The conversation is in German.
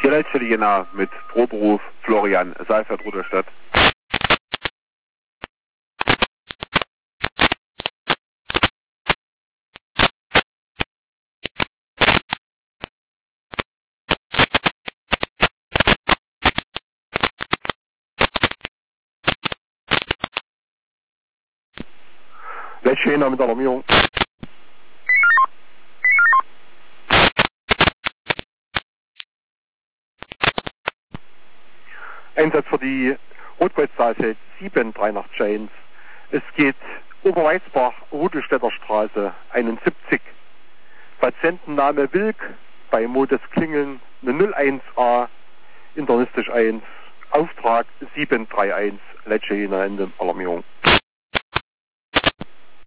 Hier letzte Jena mit Proberuf Florian Saalfeld-Rudolstadt. Letzte Jena mit Alarmierung. Einsatz für die Rotpostzahl 738 Es geht Oberweisbach, Rudolstädter Straße 71. Patientenname Wilk, bei Modus Klingeln eine 01a, internistisch 1, Auftrag 731, Letzte Jena, Ende Alarmierung.